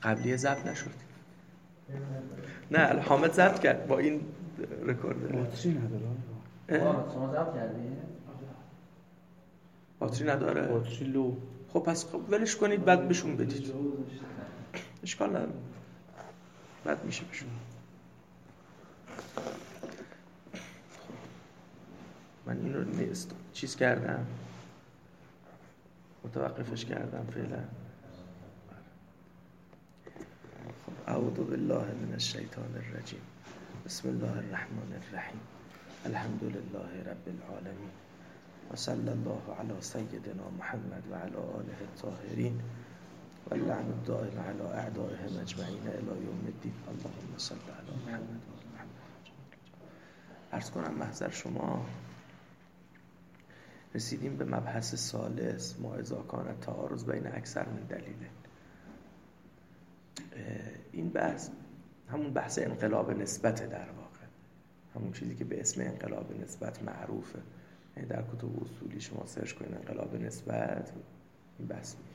قبلیه ضبط نشد. نه حامد ضبط کرد با این رکورد. باتری نداره. شما ضبط کردی؟ باتری نداره. باتری لو. خب پس ولش کنید بعد بهشون بدید. اشکال نداره. بعد میشه بهشون. من این رو چیز کردم، متوقفش کردم فعلا. خب اعوذ بالله من الشیطان الرجیم. بسم الله الرحمن الرحیم. الحمد لله رب العالمین و صلی الله علی سیدنا محمد و علی آله الطاهرین و اللعن الدائم علی اعدائهم اجمعین الی یوم الدین. اللهم صل علی محمد و آل محمد. عرض کنم محضر شما رسیدیم به مبحث ثالث، ما اذا کان تعارض بین اکثر من دلیله. این بحث همون بحث انقلاب نسبت، در واقع همون چیزی که به اسم انقلاب نسبت معروفه. یعنی در کتب اصولی شما سرچ کنید انقلاب نسبت، این بحث میاد.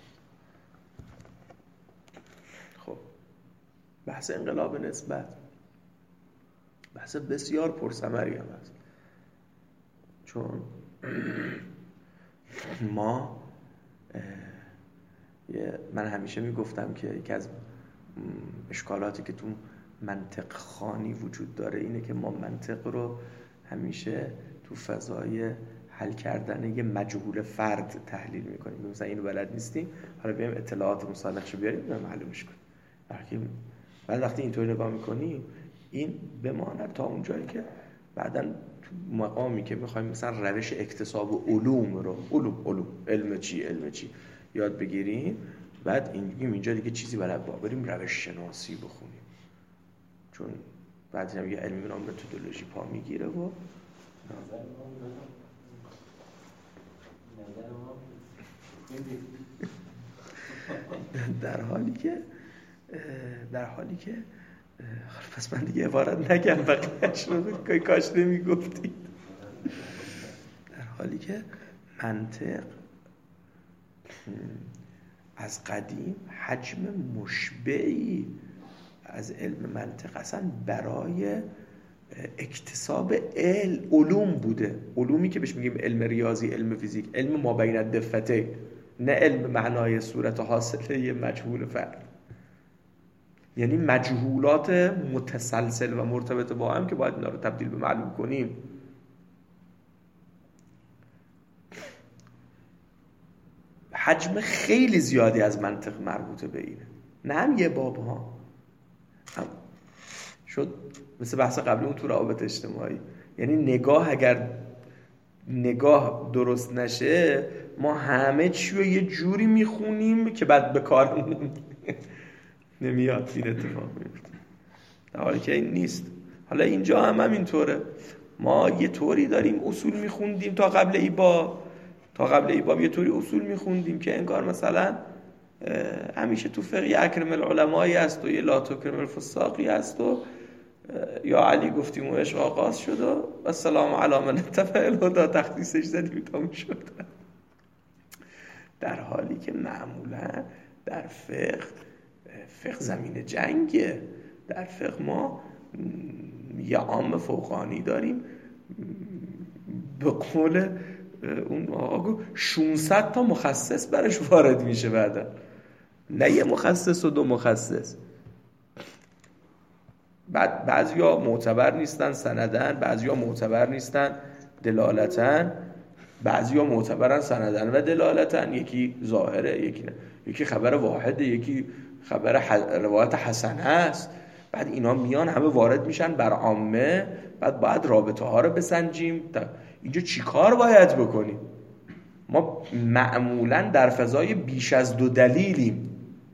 خب بحث انقلاب نسبت بحث بسیار پرثمری هم هست، چون ما من همیشه میگفتم که یکی از اشکالاتی که تو منطق خوانی وجود داره اینه که ما منطق رو همیشه تو فضای حل کردن یه مجهول فرد تحلیل میکنیم. مثلا اینو بلد نیستیم، حالا بیایم اطلاعات مصالحه‌شو بیاریم و معلومش کنیم. بعد وقتی اینطوری نگاه میکنیم این بماند تا اونجایی که بعداً تو مقامی که بخوایم مثلا روش اکتساب و علوم رو علم چی یاد بگیریم، بعد اینجا دیگه چیزی بلد بریم روش شناسی بخونیم، چون بعد هم یه علمی به نام متدولوژی پا میگیره و در حالی که پس من دیگه عبارت نگم بقیه‌اش رو کاش نمیگفتید. در حالی که منطق از قدیم حجم مشبعی از علم منطق اصلا برای اکتساب علوم بوده. علومی که بهش میگیم علم ریاضی، علم فیزیک، علم ما بین الدفتین، نه علم معنای صورت حاصله یه مجهول فرد. یعنی مجهولات متسلسل و مرتبط با هم که باید اینا رو تبدیل به معلوم کنیم. حجم خیلی زیادی از منطق مربوطه به اینه، نه هم یه باب ها، هم شد مثل بحث قبلی اون تو روابط اجتماعی. یعنی اگر نگاه درست نشه ما همه چی رو یه جوری میخونیم که بعد به کار نمیاد، این اتفاق میفته، در حالی که این نیست. حالا اینجا هم اینطوره، ما یه طوری داریم اصول میخوندیم تا قبل ایباب یه طوری اصول میخوندیم که انگار مثلا همیشه تو فقه اکرم العلمایی هست و یه لا تکرم الفساقی هست و یا علی گفتیم و عشق آغاز شد و السلام علی من اتبع الهدی تخصیصش زدیم تا میشد. در حالی که معمولا در فقه زمین جنگه. در فقه ما یه عام فوقانی داریم، به قول اون آقا 600 تا مخصص برش وارد میشه بعدا، نه یه مخصص و 2 مخصص. بعد بعضیا معتبر نیستن سندن، بعضیا معتبر نیستن دلالتن، بعضیا معتبرن سندن و دلالتن. یکی ظاهره، یکی نه، یکی خبر واحده، یکی خبر روایت حسنه است. بعد اینا میان همه وارد میشن بر عامه، بعد باید رابطه ها رو بسنجیم. اینجا چی کار باید بکنیم؟ ما معمولا در فضای بیش از 2 دلیلیم.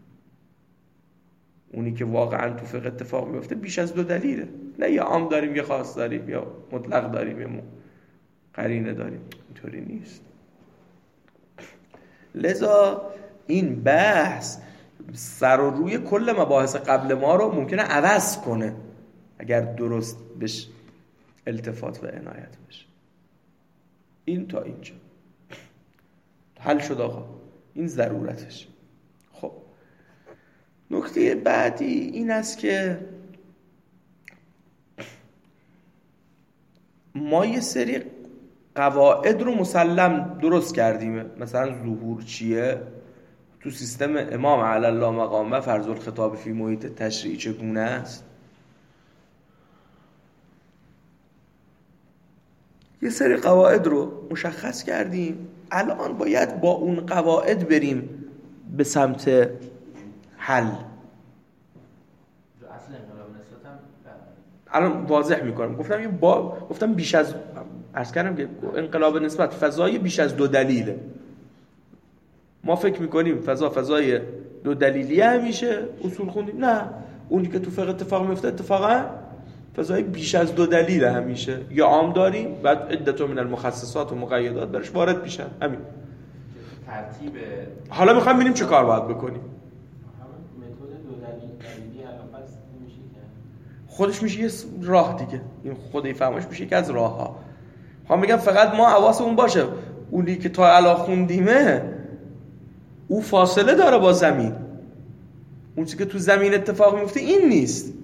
اونی که واقعا تو فقه اتفاق میفته بیش از 2 دلیله، نه یه عام داریم یه خاص داریم یا مطلق داریم یه قرینه داریم. اینطوری نیست. لذا این بحث سر و روی کل مباحث قبل ما رو ممکنه عوض کنه اگر درست بهش التفات و عنایت بشه. این تا اینجا حل شد آقا، این ضرورتش. خب نکته بعدی این است که ما یه سری قواعد رو مسلم درست کردیم. مثلا ظهور چیه تو سیستم امام علی الله مقامه، فرض الخطاب فی محیط تشریع چگونه است. یه سری قواعد رو مشخص کردیم، الان باید با اون قواعد بریم به سمت حل. الان واضح میکنم. گفتم بیش از، عرض کردم که انقلاب نسبت فضای بیش از 2 دلیله. ما فکر میکنیم فضای 2 دلیلیه همیشه اصول خوندیم. نه، اونی که تو فقه اتفاق میفته اتفاقا فضای بیش از 2 دلیل همیشه. یا عام داریم بعد عدت من المخصصات و مقیدات برش وارد میشن. همین ترتیب. حالا میخوایم ببینیم چه کار باید بکنیم. متد 2 دلیلی الان پس میشه که خودش میشه یه راه دیگه. این خود فهمش میشه که از راه‌ها. میگم فقط ما حواسمون باشه اونی که تا الان خوندیمه او فاصله داره با زمین. اون چیزی که تو زمین اتفاق میفته این نیست.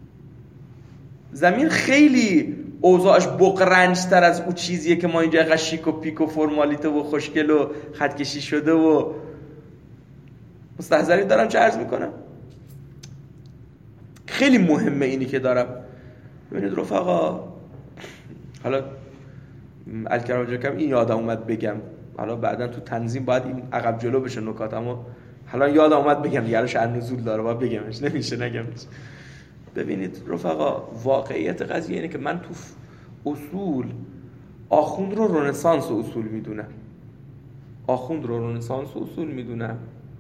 زمین خیلی اوضاعش بقرنج‌تر از اون چیزیه که ما اینجا شیک و پیک و فرمالیته و خوشگل و خطکشی شده و مستحضری دارم چه عرض میکنم. خیلی مهمه اینی که دارم. ببینید رفقا، حالا الکرام کم این یادم اومد بگم، حالا بعداً تو تنظیم باید این عقب جلو بشه نکات، اما حالا یادم اومد بگم دیگه، شأن نزول داره باید بگمش، نمیشه نگمش. ببینید رفقا، واقعیت قضیه اینه که من تو اصول آخوند رو رنسانس اصول میدونم. آخوند رو رنسانس اصول میدونم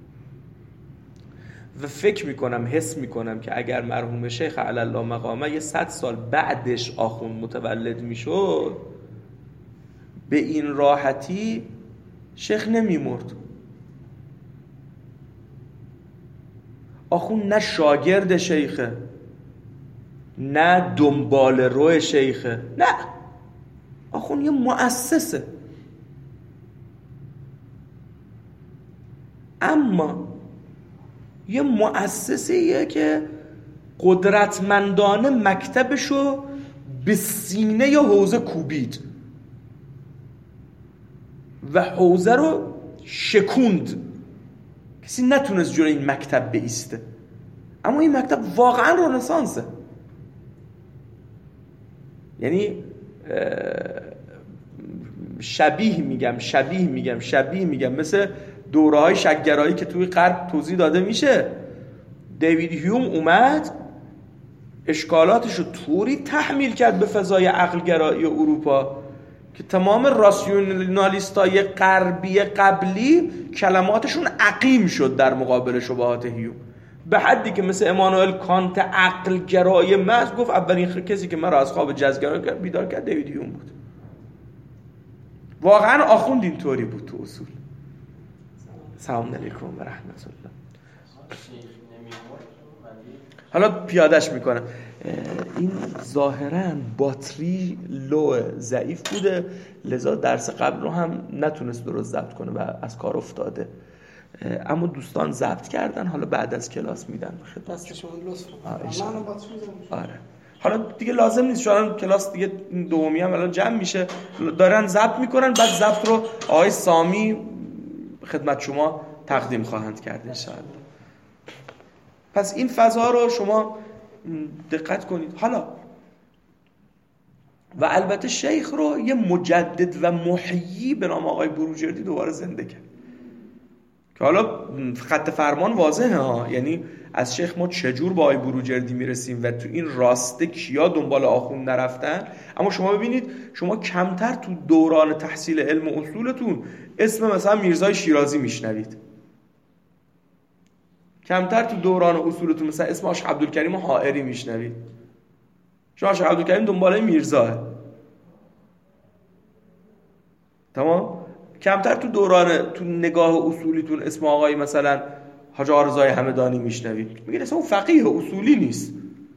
و فکر میکنم، حس میکنم که اگر مرحوم شیخ علی الله مقامه یه 100 سال بعدش آخوند متولد میشد، به این راحتی شیخ نمیمرد. آخوند نه شاگرد شیخه، نه دنبال رو شیخه، نه، آخوند یه مؤسسه. اما یه مؤسسه‌ایه که قدرتمندانه مکتبشو به سینه ی حوزه کوبید و حوزه رو شکوند. کسی نتونست جلوی این مکتب بایسته. اما این مکتب واقعا رنسانسه. یعنی شبیه میگم مثل دوره‌های شک‌گرایی که توی غرب توضیح داده میشه. دیوید هیوم اومد اشکالاتش رو طوری تحمیل کرد به فضای عقلگرایی اروپا که تمام راسیونالیستای غربی قبلی کلماتشون عقیم شد در مقابل شبهات هیوم، به حدی که مثل امانوئل کانت عقلگرای محض گفت اولین کسی که من را از خواب جزگرایی بیدار کرد دیوید هیوم بود. واقعا آخوند اینطوری بود تو اصول. سلام علیکم و رحمت الله. حالا پیادش میکنم. این ظاهراً باتری لو ضعیف بوده، لذا درس قبل رو هم نتونست درست ضبط کنه و از کار افتاده. اما دوستان ضبط کردن، حالا بعد از کلاس میدن دستشون لطف کنن. آره. حالا دیگه لازم نیست، چون کلاس دیگه دومی هم الان جمع میشه، دارن ضبط میکنن، بعد ضبط رو آقای سامی خدمت شما تقدیم خواهند کرد انشاءالله. پس این فضا رو شما دقت کنید. حالا و البته شیخ رو یه مجدد و محیی به نام آقای بروجردی دوباره زنده کرد که حالا خط فرمان واضحه ها، یعنی از شیخ ما چجور با آقای بروجردی میرسیم و تو این راسته کیا دنبال آخوند نرفتن. اما شما ببینید، شما کمتر تو دوران تحصیل علم و اصولتون اسم مثلا میرزای شیرازی میشنوید، کمتر تو دوران اصولتون مثلا اسم آشق عبدالکریم حائری میشنوید. شما آشق عبدالکریم دنباله میرزاه، تمام. کمتر تو دوران تو نگاه اصولیتون اسم آقای مثلا حاج آرزای همدانی میشنوید، میگید اسم اون فقیه اصولی نیست.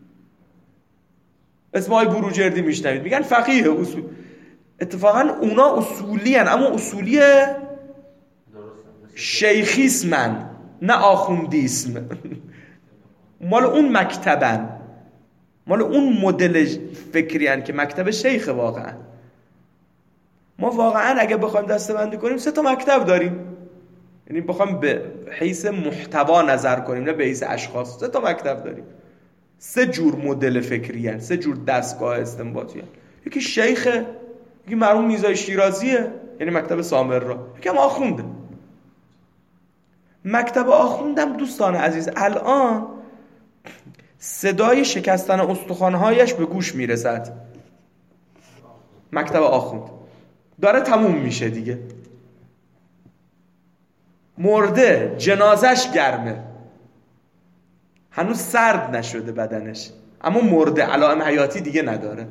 اسم آقای بروجردی میشنوید میگن فقیه اصول. اتفاقا اونا اصولی هن، اما اصولی شیخیسمن نه آخوندیسم. مال اون مکتبن، مال اون مدل فکری هن که مکتب شیخ. واقعا ما واقعا اگه بخوایم دسته‌بندی کنیم 3 تا مکتب داریم، یعنی بخوایم به حیث محتوا نظر کنیم نه به حیث اشخاص. 3 تا مکتب داریم، 3 جور مدل فکری هن، 3 جور دستگاه استنباطی هن. یکی شیخه، یکی مرحوم میرزای شیرازیه یعنی مکتب سامرا، یکی هم آخونده. مکتب آخوندم دوستان عزیز الان صدای شکستن استخوان‌هایش به گوش میرسد. مکتب آخوند داره تموم میشه دیگه، مرده، جنازش گرمه، هنوز سرد نشده بدنش اما مرده، علائم حیاتی دیگه نداره.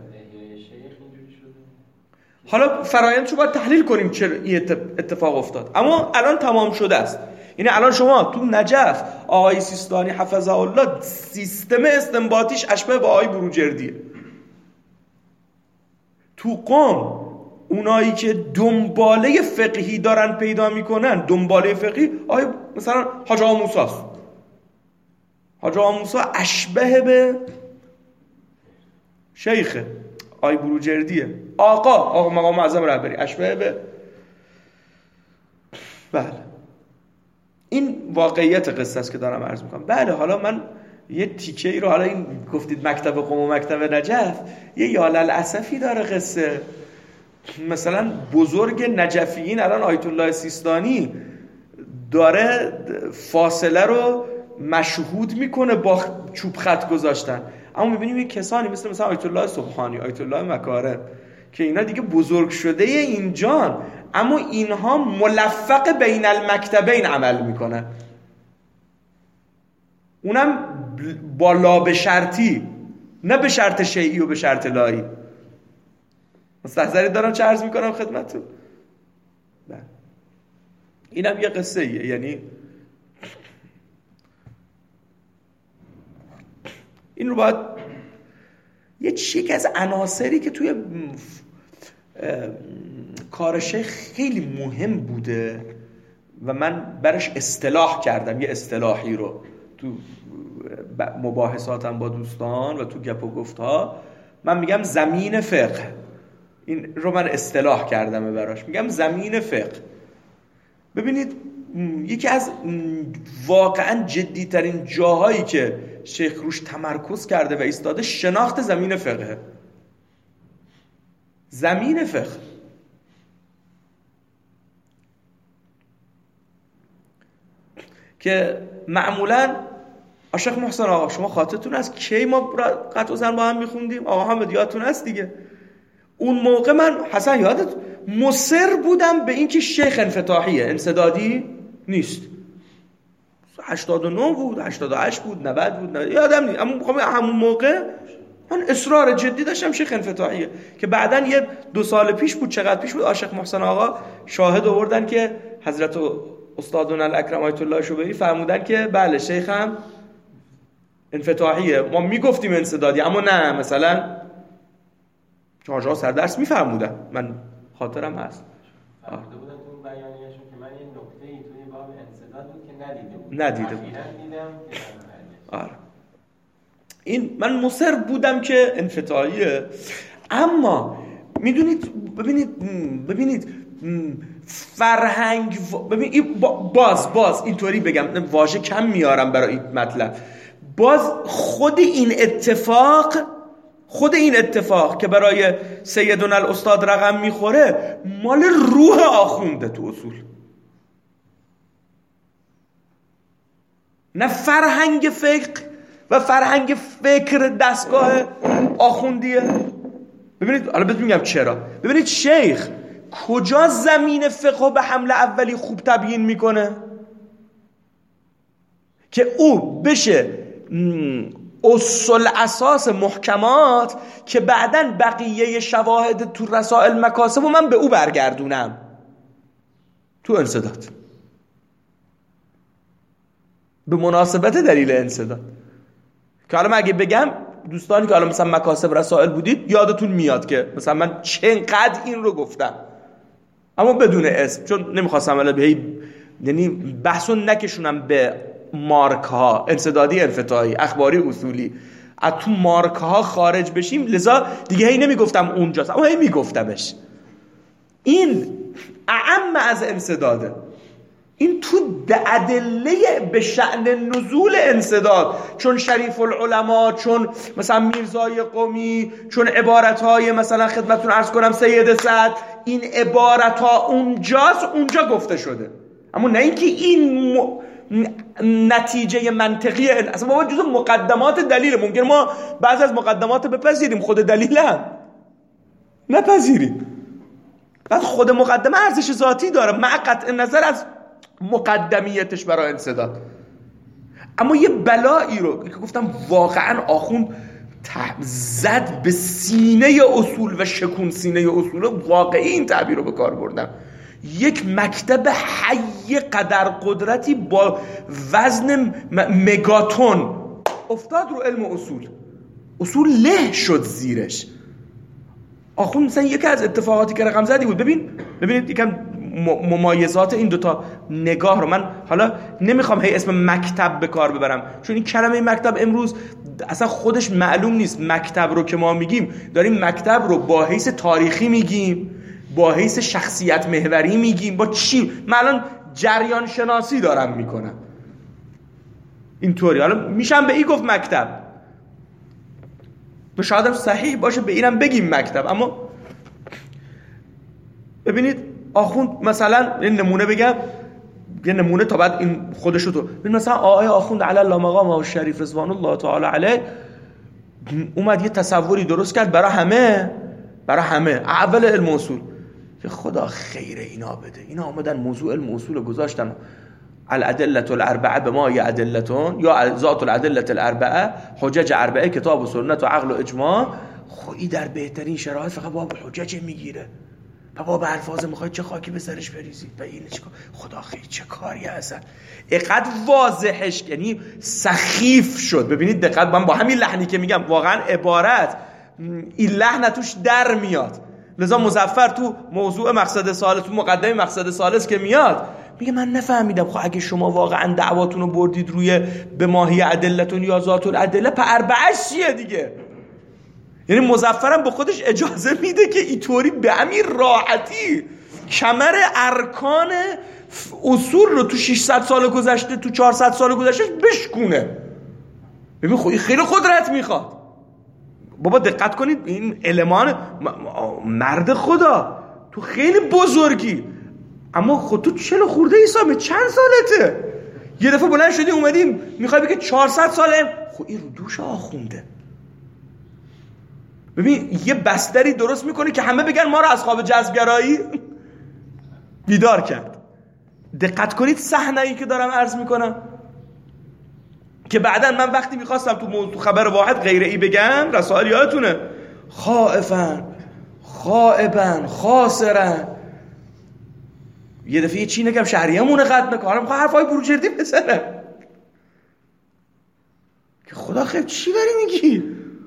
حالا فرایندشو باید تحلیل کنیم چرا این اتفاق افتاد، اما الان تمام شده است. یعنی الان شما تو نجف آقای سیستانی حفظه الله سیستم استنباطیش اشبه با آقای بروجردیه. تو قم اونایی که دنباله فقهی دارن پیدا میکنن، دنباله فقهی آقای مثلا حاج آقا موسی است. حاج آقا موسی اشبه به شیخه، آقای بروجردیه. آقا مقام معظم رهبری اشبه به بله. این واقعیت قصه است که دارم عرض میکنم. بله حالا من یه تیکه ای رو، حالا این گفتید مکتب قم و مکتب نجف، یه یالل اسفی داره قصه. مثلا بزرگ نجفیین الان آیت الله سیستانی داره فاصله رو مشهود میکنه با چوب خط گذاشتن، اما میبینیم یه کسانی مثلا آیت الله سبحانی، آیت الله مکارم که اینا دیگه بزرگ شده اینجان، اما اینها ملفق بین المکتبین عمل میکنن، اونم با لا به شرطی، نه به شرط شیعی و به شرط لایی. مستحضری دارم چه عرض میکنم خدمتتون. اینم یه قصه ایه. یعنی این رو باید یکی از عناصری که توی کار شیخ خیلی مهم بوده و من برش اصطلاح کردم، یه اصطلاحی رو تو مباحثاتم با دوستان و تو گپ و گفت‌ها من میگم زمین فقه. این رو من اصطلاح کردم براش، میگم زمین فقه. ببینید یکی از واقعا جدیترین جاهایی که شیخ روش تمرکز کرده و ایستاده شناخت زمین فقه. زمین فقه که معمولا شیخ محسن آقا شما خاطرتون هست کی ما قطع و زن با هم میخوندیم؟ آقا حامد یادتون هست دیگه. اون موقع من حسن یادت مصر بودم به اینکه شیخ انفتاحیه، انسدادی نیست. 89 بود، 88 بود، 90 بود، یادم نیست، اما همون موقع من اصرار جدی داشتم شیخ انفتاحیه. که بعداً یه 2 سال پیش بود، چقدر پیش بود، شیخ محسن آقا شاهد آوردن که حضرت استادون الاکرم آیت الله شبیهی فرمودن که بله شیخ هم انفتاحیه. ما میگفتیم انسدادی، اما نه، مثلا چهارجا سر درس میفرمودن، من خاطرم هست فرموده بودن تو اون بیانیه‌شون که من یه نکته‌ای توی باب انسداد بود که ندیده بودم. آره این من مصر بودم که انفتاحیه. اما میدونید ببینید فرهنگ باز اینطوری بگم، واژه کم میارم برای این مطلب، باز خود این اتفاق که برای سیدنا الاستاد رقم میخوره مال روح آخونده تو اصول، نه فرهنگ فقه و فرهنگ فکر دستگاه آخوندیه. ببینید حالا بهتون میگم چرا. ببینید شیخ کجا زمین فقه به حمله اولی خوب تبیین میکنه که او بشه اصل اساس محکمات که بعدن بقیه شواهد تو رسائل مکاسب و من به او برگردونم تو انسداد به مناسبت دلیل انسداد. که حالا من اگه بگم دوستانی که حالا مثلا مکاسب رسائل بودید یادتون میاد که مثلا من چقدر این رو گفتم، اما بدون اسم، چون نمیخواستم یعنی بحثو نکشونم به مارک ها، انسدادی، انفتاحی، اخباری، اصولی، از تو مارک ها خارج بشیم. لذا دیگه هی نمیگفتم اونجاست، اما هی میگفتمش. این اعم از انسداده. این تو ادله به شأن نزول انسداد، چون شریف العلماء، چون مثلا میرزای قمی، چون عبارتهای مثلا خدمتتون عرض کنم سید سعد، این عبارتها اونجاست، اونجا گفته شده. اما نه اینکه این نتیجه منطقی اصلا ما جزء مقدمات دلیل. ممکن ما بعضی از مقدمات بپذیریم، خود دلیل هم نپذیریم. بعد خود مقدمه ارزش ذاتی داره مع قطع نظر از مقدمیتش برای انسداد. اما یه بلایی رو که گفتم واقعا آخوند زد به سینه اصول و شکون سینه اصول، واقعی این تعبیر رو به کار بردم. یک مکتب حی قدر قدرتی با وزن مگاتون افتاد رو علم اصول له شد زیرش. آخوند مثلا یکی از اتفاقاتی که رقم زدی بود. ببینید یکم ممایزات این دوتا نگاه رو من حالا نمیخوام هی اسم مکتب به کار ببرم، چون این کلمه مکتب امروز اصلا خودش معلوم نیست. مکتب رو که ما میگیم داریم مکتب رو با حیث تاریخی میگیم، با حیث شخصیت محوری میگیم، با چی؟ من الان جریان شناسی دارم میکنم اینطوری. حالا میشم به این گفت مکتب، شاید صحیح باشه به اینم بگیم مکتب. اما ببینید آخوند مثلا این نمونه بگم، یه نمونه تا بعد این خودشو تو ببین. مثلا آقای آخوند علی الله مقامه و شریف رضوان الله تعالی علیه اومد یه تصوری درست کرد برای همه اول علم اصول که خدا خیر اینا بده. اینا آمدن موضوع علم اصول گذاشتن الادله الاربعه به ما یا ادلتون یا ذات الادله الاربعه، حجج اربعه، کتاب و سنت و عقل و اجماع. خودی در بهترین شرایط فقط باب حجج میگیره، باب الفاظ میخواید چه خاکی به سرش بریزید و این چیکار. خدا خیر چه کاری اصلا اینقدر واضحش، یعنی سخیف شد. ببینید دقت، من با همین لحنی که میگم واقعا عبارت این لحن توش در میاد. لذا مظفر تو موضوع مقصد ثالث، تو مقدمه مقصد ثالث که میاد میگه من نفهمیدم. خب اگه شما واقعا دعواتون رو بردید روی به ماهی ادلتون یا ذات الادله، په اربعش چیه دیگه؟ یعنی مظفرم به خودش اجازه میده که اینطوری به همین راحتی کمر ارکان اصول رو تو 600 سال گذشته، تو 400 سال گذشته بشکونه. ببین خب خیلی قدرت میخواد. بابا دقت کنید این المان مرد خدا تو خیلی بزرگی، اما خود تو 40 خورده ایسا چند سالته؟ یه دفعه بلند شدی اومدیم میخوای بگه 400 ساله. خب این رو دوش آخونده. ببین یه بستری درست میکنه که همه بگن ما رو از خواب جذبگرایی بیدار کرد. دقت کنید صحنه‌ای که دارم عرض میکنم که بعداً من وقتی میخواستم تو موضوع خبر واحد غیر ای بگم، رسائل یادتونه خائبن خاسرن، یه دفعه چی نگم شهریه‌مونه قد نکنم میخواه حرفای بروجردی بزنم که خدا خیر چی داری میگی؟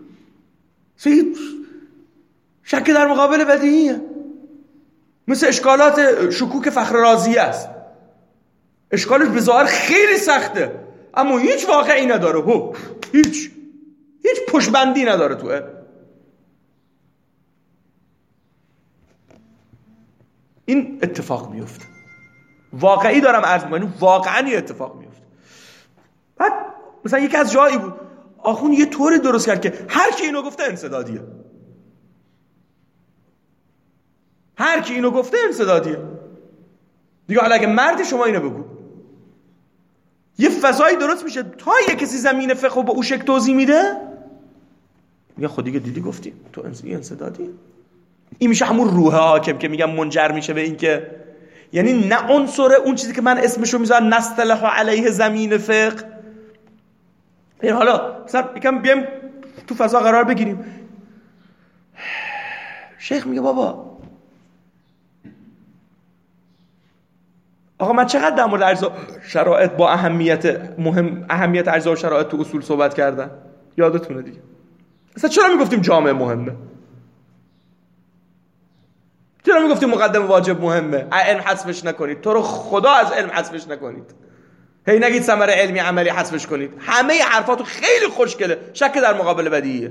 شک در مقابل بدیهیه. مثل اشکالات شکوک فخر رازی است. اشکالش به ظاهر خیلی سخته اما هیچ واقعی نداره. هیچ پشتبندی نداره توه. این اتفاق میفته. واقعی دارم عرض میکنم، واقعا یه اتفاق میفته. بعد مثلا یکی از جایی بود آخوند یه طوری درست کرد که هر کی اینو گفته انسدادیه. هر کی اینو گفته انسدادیه دیگه. حالا اگه مردی شما اینو بگو، یه فضایی درست میشه تا یه کسی زمین فقه با او شکل توضیح میده میگه خود دیگه دیدی گفتی تو انسدادی. این میشه همون روح حاکم که میگم منجر میشه به این که یعنی نه عنصر اون چیزی که من اسمشو میذارم نستلح علیه زمین فقه. این حالا مثلا یکم بیام تو فضا قرار بگیریم. شیخ میگه بابا آقا من چقدر در مورد اجزا شرایط با اهمیت اجزا و شرایط تو اصول صحبت کردم، یادتونه دیگه. مثلا چرا میگفتیم جامعه مهمه؟ چرا میگفتیم مقدمه واجب مهمه؟ علم حذفش نکنید، تو رو خدا از علم حذفش نکنید. هی نگید ثمره علمی عملی حذفش کنید. همه حرفاتو خیلی خوشگله، شک در مقابل بدیهیه.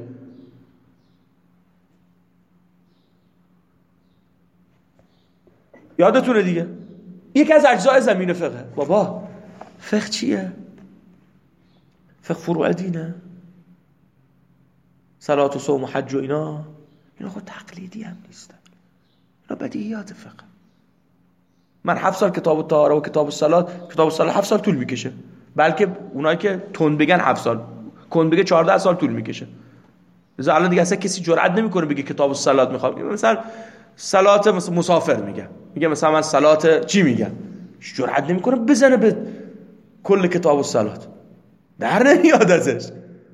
یادتونه دیگه یکی از اجزای زمین فقه. بابا فقه چیه؟ فقه فروع دینه، صلات و صوم و حج و اینا خود تقلیدی هم نیستن، اینا بدیهیات فقه. من 7 سال کتاب الطهاره و کتاب الصلات 7 سال طول میکشه، بلکه اونایی که تند بگن 7 سال، کند بگه 14 سال طول میکشه. لذا الان دیگه اصلا کسی جرئت نمیکنه بگه کتاب الصلات میخوام، مثلا صلات مسافر میگه مثلا من صلات چی میگم، جرئت نمیکنه بزنه به کل کتاب الصلات، در نمیاد ازش.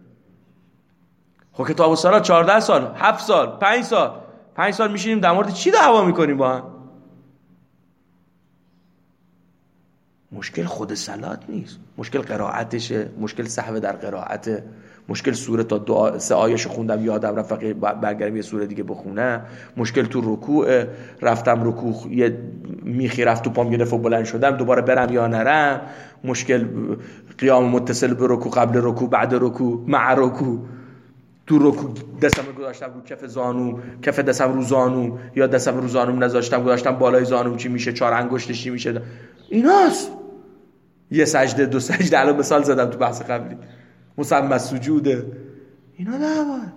خب کتاب الصلات 14 سال، 7 سال، 5 سال میشینیم در مورد چی دعوا میکنیم با هم؟ مشکل خود صلات نیست، مشکل قرائتشه، مشکل سهو در قرائته، مشکل سوره تا 3 آیه‌شو خوندم یادم رفت برگردم یه سوره دیگه بخونم، مشکل تو رکوع، رفتم رکوع یه میخی رفت تو پام یه دفعه بلند شدم دوباره برم یا نرم، مشکل قیام متصل به رکوع، قبل رکوع، بعد رکوع، مع رکوع، تو رکوع دستم گذاشتم رو کف زانو، کف دستم رو زانو، یا دستم رو زانوم نذاشتم گذاشتم بالای زانوم چی میشه، 4 انگشتش چی میشه، ایناست. یه سجده 2 سجده الان مثال زدم تو بحث قبلی، مسمى سجوده، اینا نباید.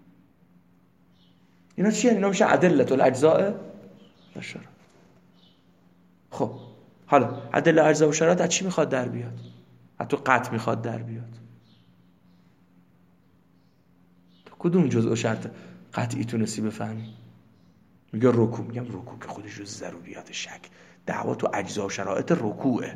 اینا چیه؟ اینا میشه ادله الاجزاء و شرط. خب حالا ادله اجزاء و شرط از چی میخواد در بیاد؟ از تو قطع میخواد در بیاد. کدوم جزء و شرط قطعی تونستی بفهمی؟ میگه رکوع، میگم رکوع که خودش جز ضروریات شک، دعوا تو اجزا و شرایط رکوعه.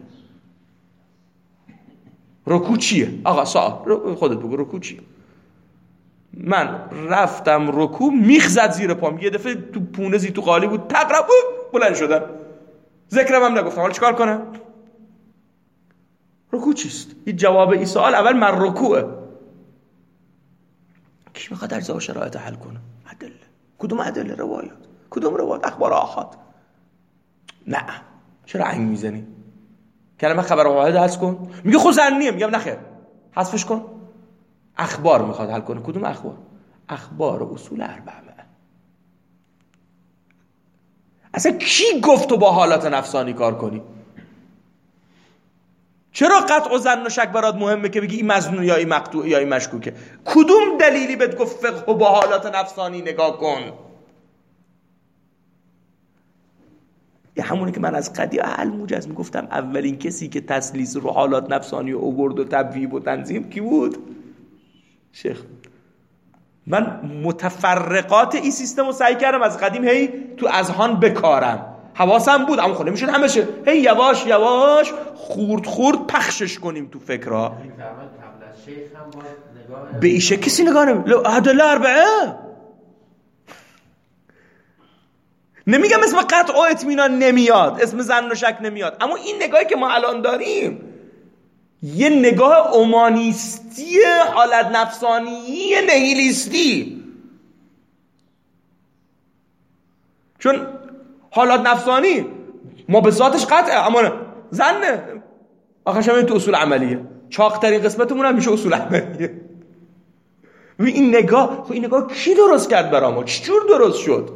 رکوع چیه؟ آقا سوال خودت بگو، رکوع چیه؟ من رفتم رکوع، میخ زد زیر پام، یه دفعه تو پونه زی تو قالی بود، تقرب بلند شدم، ذکرم هم نگفتم، حالا چیکار کنم؟ رکوع چیست؟ این جواب این سوال اول من رکوعه. کی میخواد اجزا و شرایط حل کنه؟ ادله. کدوم ادله؟ روایات. کدوم روایات؟ اخبار آحاد. نه چرا عین میزنی؟ کلمه خبر واحد حذف کن. میگه خود ظنیه، میگم نه خیر حذفش کن. اخبار میخواد حل کنه. کدوم اخبار؟ اخبار اصول 4. اصلا کی گفت تو با حالات نفسانی کار کنی؟ چرا قطع و ظن و شک برات مهمه که بگی این مظنون یا این مقطوع یا این مشکوکه؟ کدوم دلیلی بهت گفت فقه و با حالات نفسانی نگاه کن؟ یه همونی که من از قدیم الموجز میگفتم اولین کسی که تسلیس رو حالات نفسانی و آورد و تبویب و تنظیم کی بود؟ شیخ. من متفرقات این سیستم رو سعی کردم از قدیم هی تو اذهان بکارم، حواسم بود اما خود نمیشد همشه، هی یواش یواش خورد پخشش کنیم تو فکرها. به ایشه کسی نگاه نمید ادله 4. نمیگم اسم قطع و اطمینان نمیاد، اسم ظن و شک نمیاد، اما این نگاهی که ما الان داریم یه نگاه اومانیستی، حالت نفسانی، نهیلیستی. چون حالت نفسانی ما به ذاتش قطعه، اما ظنه آخرش هم تو اصول عملیه. چاق‌ترین قسمتمون هم میشه اصول عملیه. این نگاه، این نگاه کی درست کرد برامو؟ چجور درست شد؟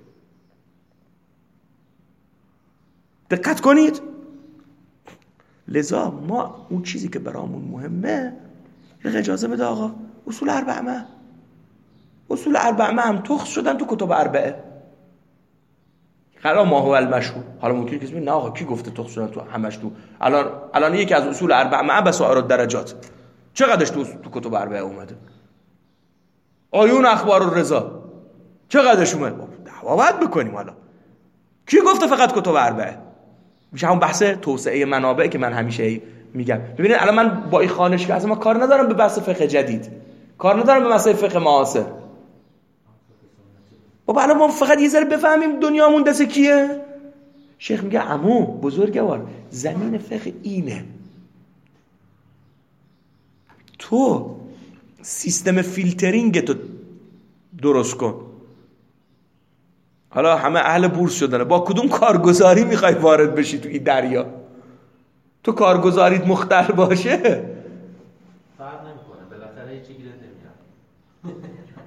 دقت کنید. لذا ما اون چیزی که برامون مهمه اجازه بده آقا، اصول 4 اصول 4 هم تخص شدن تو کتب 4. قرار ما هو المشهور. حالا ممکنه کسی بگه نه آقا کی گفته تخص شدن تو همش تو الان یکی از اصول 4 بسائر الدرجات چقدرش تو کتب 4 اومده؟ آیون اخبار الرضا چقدرش اومده؟ دعوا باید بکنیم. حالا کی گفته فقط کتب 4؟ میشه همون بحث توسعه منابع که من همیشه میگم. ببینید الان من با این خانشگاه اصلا ما کار ندارم به بحث فقه جدید، کار ندارم به مسائل فقه معاصر. بابا الان ما فقط یه ذره بفهمیم دنیامون دست کیه. شیخ میگه عمو بزرگوار زمین فقه اینه، تو سیستم فیلترینگ تو درست کن. حالا همه اهل بورس شدن، با کدوم کارگزاری میخوای وارد بشی تو این دریا؟ تو کارگزاریت مختل باشه فرق نمیکنه، بالاخره هیچ چیزی گیرت نمیاد.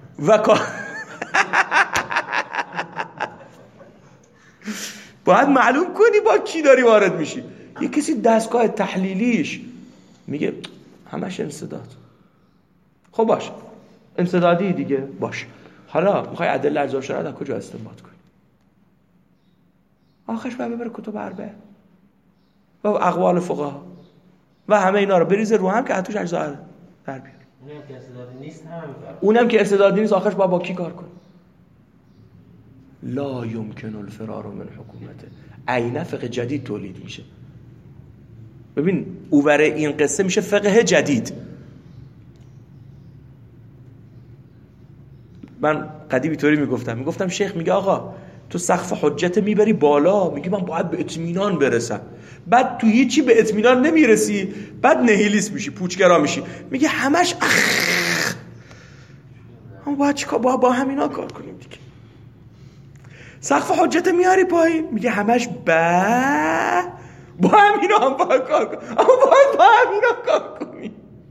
باید معلوم کنی با کی داری وارد میشی. یه کسی دستگاه تحلیلیش میگه همش انسداد. خب باش، انسدادی دیگه باش. حالا میخوای ادله ارجاء شرعی از کجا استنباط کنی؟ آخرش باید ببره کتب اربعه و اقوال فقها و همه اینا رو بریزه رو هم که اتوش اجزا در بیاره. اونم که استعدادی نیست همین. اونم که استعدادی نیست آخرش با کی کار کنه؟ لا یمکن الفرار من حکومته. عین فقه جدید تولید میشه. ببین اوور این قصه میشه فقه جدید. من قدیمی طوری میگفتم شیخ میگه آقا تو سقف حجت میبری بالا، میگی من باید به اطمینان برسم، بعد تو هیچی به اطمینان نمیرسی، بعد نهیلیست میشی، پوچگرا میشی، میگه همش هم باید چیکار با همینا کار کنیم دیگه. سقف حجت میاری پایین، میگه همش با همینا هم باید کار کنیم، اما باید با همینا کار کنیم.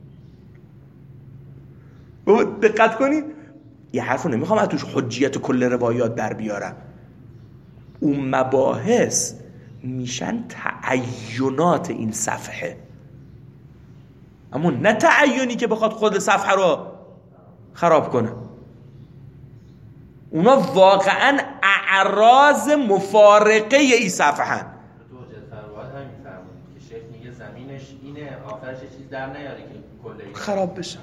دقت کنید یه حرفو نمیخوام از توش حجیت کل روایات در بیارم. اون مباحث میشن تعینات این صفحه، اما نه تعینی که بخواد خود صفحه رو خراب کنه. اونا واقعا اعراض مفارقه ای صفحه هن. تو حجت فروات همین فرمودید که شیخ میگه زمینش اینه، آخرش چیز در نیاره که کل این خراب بشه.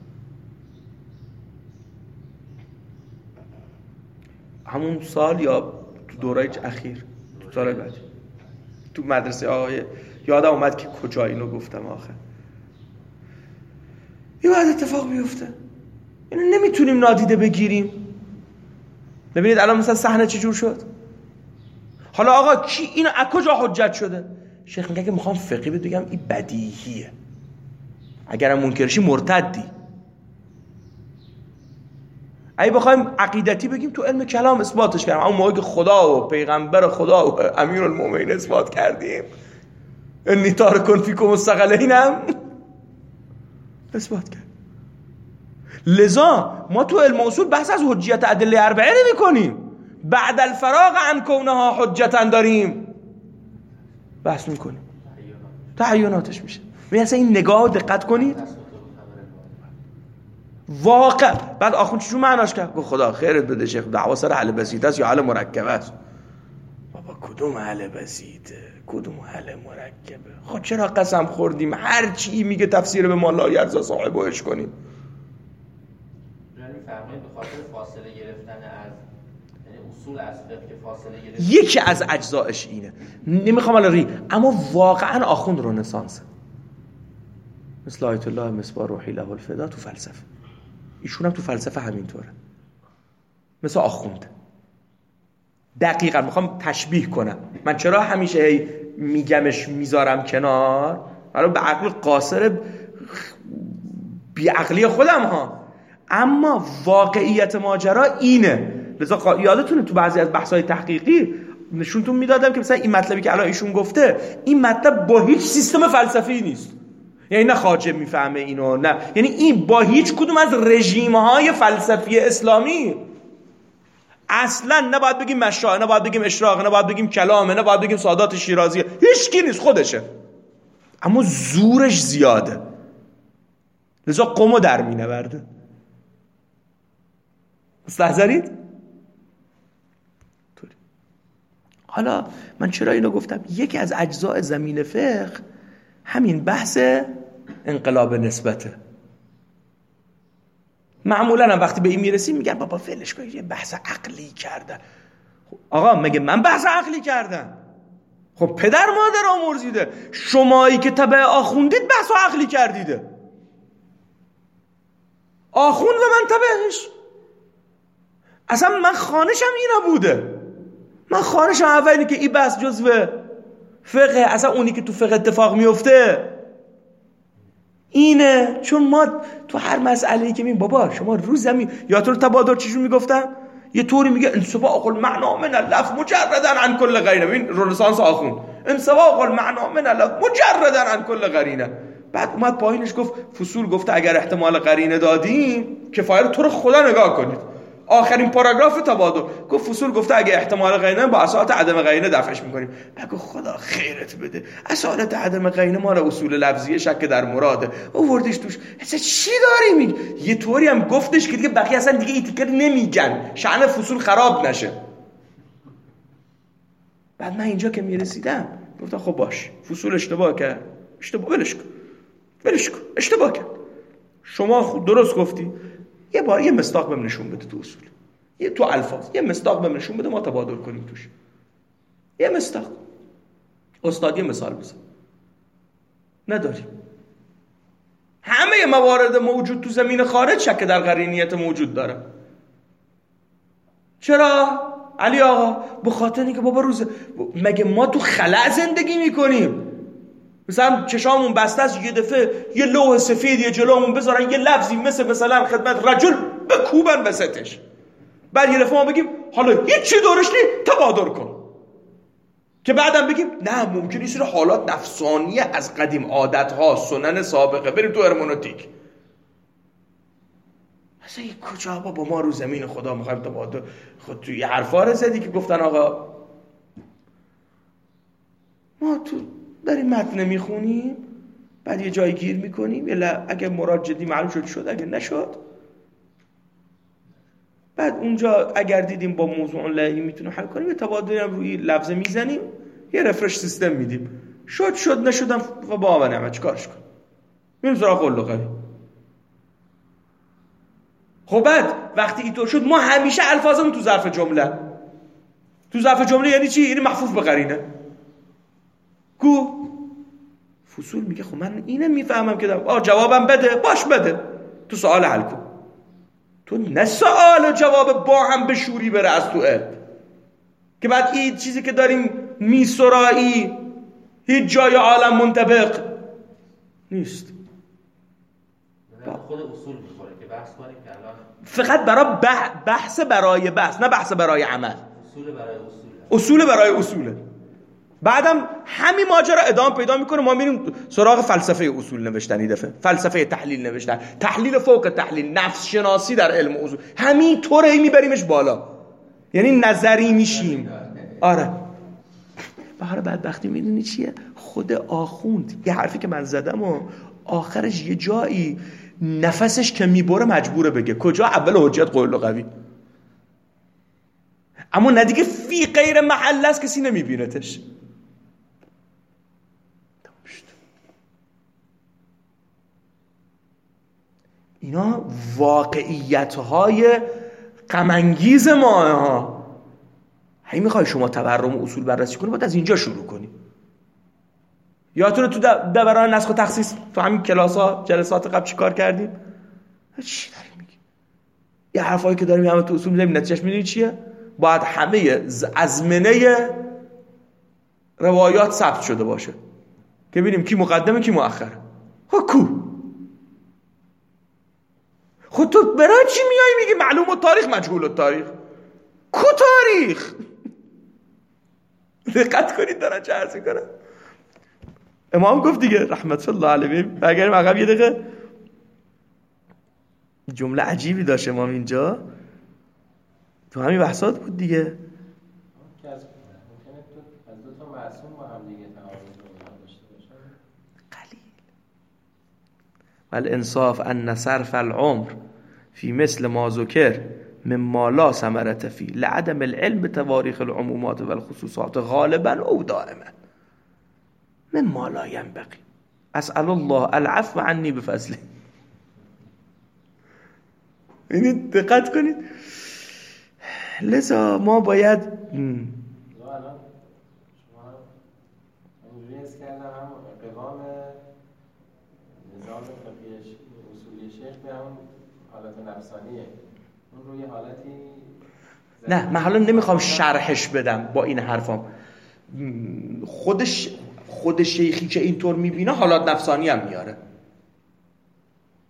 همون سال یا تو دورای اخیر، تو سال بعد تو مدرسه آقای یادم اومد که کجا اینو گفتم آخر. یه بعد اتفاق میفته، اینو نمیتونیم نادیده بگیریم. ببینید الان مثلا صحنه چجور شد. حالا آقا کی اینو از کجا حجت شده؟ شیخ میگه که میخوام فقهی بگم این بدیهیه، اگرم منکرشی مرتدی. اگه بخوایم عقیدتی بگیم تو علم کلام اثباتش کردیم، اون موقع که خدا و پیغمبر خدا و امیرالمومنین اثبات کردیم، انی تارکون فیکم الثقلینم اثبات کرد. لذا ما تو علم اصول بحث از حجیت ادله اربعه نمی کنیم، بعد الفراغ عن کونها حجتا داریم بحث می کنیم، تعیناتش میشه. مثلا این نگاه دقت کنید واقع. بعد آخوند چجور معناش کرد؟ گفت خدا خیرت بده شیخ، دعوا سر حل بسیط است یا حل مرکب است. بابا کدوم حل بسیطه کدوم حل مرکبه؟ خب چرا قسم خوردیم هر چی میگه تفسیر به ما لا یرضا صاحبش کنیم؟ یعنی فرمایید به خاطر فاصله گرفتن از اصول از فقه که فاصله گرفتن یکی از اجزایش اینه. نمیخوام الان اما واقعا آخوند رنسانس مثل آیت الله مصباح روحی له الفدا تو فلسفه، ایشون هم تو فلسفه همینطوره، مثل آخوند. دقیقا میخوام تشبیه کنم. من چرا همیشه میگمش میذارم کنار؟ حالا به عقل قاصر بی عقلی خودم ها، اما واقعیت ماجرا اینه. لذا یادتونه تو بعضی از بحث‌های تحقیقی نشونتون میدادم که مثلا این مطلبی که الان ایشون گفته، این مطلب با هیچ سیستم فلسفی نیست. یعنی نه خواجه میفهمه اینو، نه، یعنی این با هیچ کدوم از رژیم‌های فلسفی اسلامی اصلا نباید بگیم مشاعر، نباید بگیم اشراق، نباید بگیم کلامه، نباید بگیم سادات شیرازیه، هیچ کی نیست، خودشه، اما زورش زیاده، لذا قمو در مینورده. مستحضرید؟ حالا من چرا اینو گفتم؟ یکی از اجزاء زمین فقه همین بحث انقلاب نسبته. معمولا هم وقتی به این میرسیم میگن بابا فعلش کنید، یه بحث عقلی کردن. آقا مگه من بحث عقلی کردم؟ خب پدر مادر آمرزیده، شمایی که تبع آخوندید بحث عقلی کردیده، آخوند و من تبعش. اصلا من خانشم اینا بوده، من خانشم اولی که این بحث جزو فقه، اصلا اونی که تو فقه اتفاق میفته اینه. چون ما تو هر مسئله‌ای که میگیم بابا شما رو زمین، یا تو تبادر چیشون میگفتم یه طوری میگه انسباق المعنا من اللفظ مجردا عن کل غیر. این رنسانس آخوند انسواق المعنا من الله مجردا عن کل قرینه. بعد اومد پایینش گفت فصول گفته اگر احتمال قرینه دادیم کفایه رو تو رو خدا نگاه کنید. آخرین پاراگراف تبادل گفت فصول گفته اگه احتمال قرینه با اصالت عدم قرینه دفعش میکنیم. بگو خدا خیرت بده، اصالت عدم قرینه مال اصول لفظیه شک در مراده آوردیش توش. اصلا چی داری میگی؟ یه طوری هم گفتش که دیگه بقیه اصلا دیگه ایتیکر نمیگن شأن فصول خراب نشه. بعد من اینجا که میرسیدم گفتم خب باش فصول اشتباه کرد، اشتباه ولش کن اشتباه کرد، شما درست گفتی، یه بار یه مصداق بهم نشون بده تو اصول، یه تو الفاظ یه مصداق بهم نشون بده ما تبادل کنیم توش. یه مصداق استاد یه مثال بزن. نداریم. همه موارد موجود تو زمین خارج شک در قرینیت موجود داره. چرا علی آقا؟ به خاطر اینکه بابا مگه ما تو خلأ زندگی میکنیم؟ مثلا چشامون بسته است یه دفعه یه لوح سفیدی جلومون بذارن یه لفظی مثلا خدمت رجل بکوبن وسطش، بعد یه دفعه ما بگیم حالا هیچی دورش نی تبادر کن، که بعدم بگیم نه ممکنه یه سری حالات نفسانیه از قدیم عادت‌ها سنن سابقه بریم تو هرمنوتیک. اصلا این کجا با ما رو زمین خدا میخوایم تبادل؟ خود توی یه حرفا رو زدی که گفتن آقا ما تو داریم متن میخونیم بعد یه جایی گیر میکنیم اگه مراد جدی معلوم شد اگه نشد بعد اونجا اگر دیدیم با موضوع لعی میتونیم حل کنیم یه تبادلی هم روی لفظه میزنیم یه رفرش سیستم میدیم، شد نشدم و با آمن نعمت چیکارش کن میریم سراغ قول قوی. خب بعد وقتی اینطور شد ما همیشه الفاظمون تو ظرف جمله یعنی چی؟ یعنی محفوظ به قرینه. کو فصول میگه خب من اینه میفهمم که جوابم بده، باش بده، تو سوال حل کن. تو نه سوال و جواب با هم به شوری بره از تو علم که بعد این چیزی که داریم میسرایی هیچ جای عالم منطبق نیست. خود اصول میخوره که بحث کنیم که الان فقط برای بحث برای بحث، نه بحث برای عمل. اصول برای اصوله. بعدم همین ماجرا ادامه پیدا میکنه، ما میریم سراغ فلسفه اصول نوشتنی دفعه، فلسفه تحلیل نوشتن، تحلیل فوق تحلیل، نفس شناسی در علم اصول، همین طوره میبریمش بالا، یعنی نظری میشیم. آره بهار بدبختی میدونی چیه؟ خود آخوند یه حرفی که من زدم و آخرش یه جایی نفسش که میبره مجبوره بگه کجا اول حجت قول قوی، اما نه دیگه فی غیر محل است کسی نمیبینتش. اینا واقعیت‌های غم‌انگیز ما ها. هی میخوای شما تورم اصول بررسی کنی باید از اینجا شروع کنی. یادتونه تو دوران نسخ و تخصیص تو همین کلاس‌ها جلسات قبل چی کار کردیم؟ چی داری میگی؟ یه حرفایی که داریم همه تو اصول می‌ذاریم نتیجهش میدونی چیه؟ باید همه ازمنه روایات ثبت شده باشه که ببینیم کی مقدمه کی مؤخره. کو خود تو برای چی میای میگی معلوم التاریخ مجهول التاریخ؟ کو تاریخ؟ دقت کنید دارن چه عرض میکنن. امام گفت دیگه رحمت الله علیه، برگردیم عقب یه دقیقه، جمله عجیبی داشت امام اینجا تو همین بحثات بود دیگه. ممکنه تو از دو تا معصوم با هم دیگه تعارض داشته باشن. قلیل. والانصاف ان صرف العمر فی مثل ما ذکر مما لا ثمرة فی لعدم العلم بتواریخ العمومات والخصوصات غالبا او دائما مما لا ينبغي اسأل الله العفو عنی بفضله. اینی دقت کنید. لذا ما باید الان شما اینجوری است کردم هم قوام نظام فقهی اصولی شیخ به همون حالت نفسانیه، اون روی حالتی نه من حالا نمیخوام شرحش بدم با این حرفام. خود شیخی که اینطور میبینه حالات نفسانی هم میاره.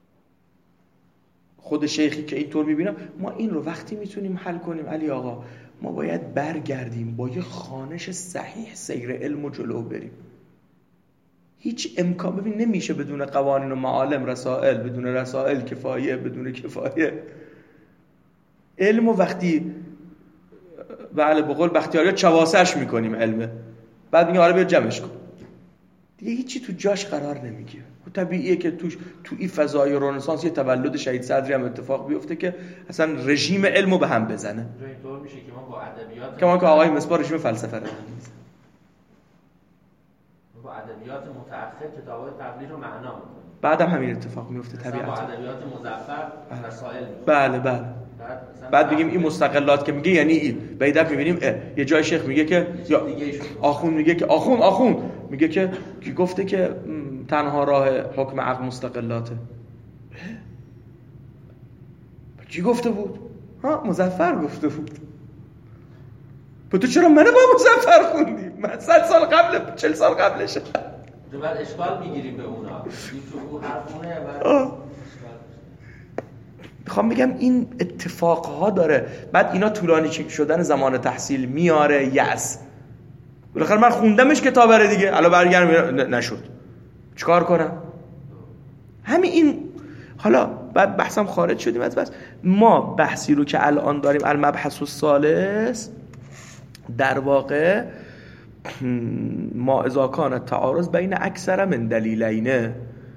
خود شیخی که اینطور میبینه ما این رو وقتی میتونیم حل کنیم علی آقا ما باید برگردیم با یه خوانش صحیح سیر علم و جلو بریم. هیچ امکان ببین نمیشه بدون قوانین و معالم رسائل، بدون رسائل کفایه، بدون کفایه علم. و وقتی بله به قول بختیاری چواسش میکنیم علمه، بعد میگه آره بیا جمعش کن، دیگه هیچی تو جاش قرار نمیگیره. طبیعیه که تو این فضای رنسانس یه تولد شهید صدری هم اتفاق بیفته که اصلا رژیم علمو به هم بزنه. اینطور میشه که ما با ادبیات که آقای مصباح رژیم فلسفه رو با ادبیات متأخر کتاب‌های تبلیغ رو معنا می‌کنیم، بعدم همین اتفاق میفته طبیعتا. با ادبیات مظفر رسائل می‌کنیم. بله بعد میگیم این مستقلات که میگه یعنی این. بعد می‌بینیم یه جای شیخ میگه که یا آخوند میگه که آخوند میگه که کی گفته که تنها راه حکم عقل مستقلاته؟ کی گفته بود؟ مظفر گفته بود. تو چرا من با مظفر خوندی؟ من 100 سال قبل 40 سال قبلشه. بعد اشکال میگیریم به اونا. تو حرفونه و میخوام بگم این اتفاقها داره. بعد اینا طولانی شدن زمان تحصیل میاره یأس. بالاخره من خوندمش کتابه دیگه، الان برگردم نشد چیکار کنم؟ همین این. حالا بعد بحثم خارج شدیم از بس. ما بحثی رو که الان داریم المبحث الثالث در واقع ما اذا کان التعارض بین اکثر من دلیلین،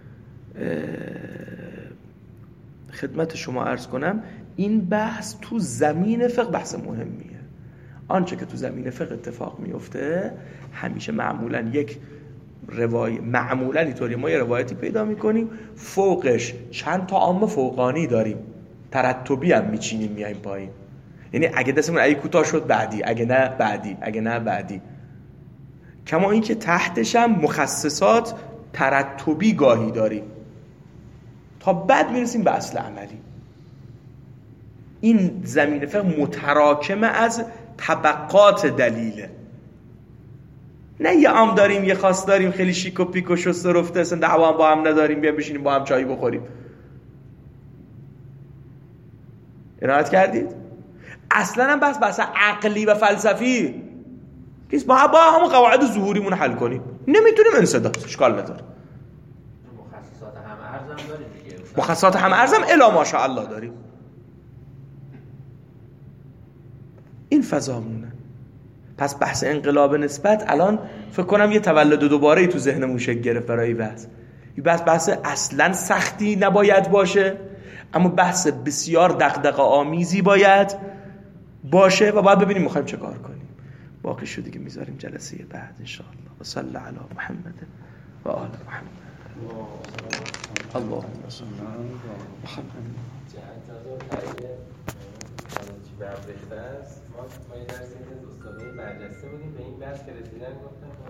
خدمت شما عرض کنم این بحث تو زمین فقه بحث مهمیه. آنچه که تو زمین فقه اتفاق میفته همیشه معمولا یک معمولا اینطوری ما یه روایتی پیدا میکنیم فوقش چند تا عامه فوقانی داریم، ترتبی هم میچینیم میایم پایین. یعنی اگه دستمون اگه کوتاه شد بعدی، اگه نه بعدی، اگه نه بعدی. کما این که تحتش هم مخصصات ترتبی گاهی داریم تا بعد میرسیم به اصل عملی. این زمین فقه متراکمه از طبقات دلیله، نه یه عام داریم یه خاص داریم خیلی شیک و پیک و شسته رفته اصلا دعوا هم با هم نداریم بیام بشینیم با هم چایی بخوریم. عنایت کردید؟ اصلا هم بحث عقلی و فلسفی نیست، با همون قواعد ظهوریمون حل کنیم. نمیتونیم انسداد اشکال نداره. مخصصات هم ارزم داریم دیگه، مخصصات هم ارزم الا ماشاءالله داریم. این فضامونه. پس بحث انقلاب نسبت الان فکر کنم یه تولد دوباره تو ذهنمون شکل گرفت برای بحث اصلا سختی نباید باشه، اما بحث بسیار دغدغه آمیزی باید باشه و باید ببینیم میخوایم چه کار کنیم. باقی شو دیگه میذاریم جلسه بعد ان شاء الله. و صلی علی محمد و آل محمد. اللهم صل علی محمد. ما یه درسی از استادای برجسته بودیم به این بحث که رسیدن گفتن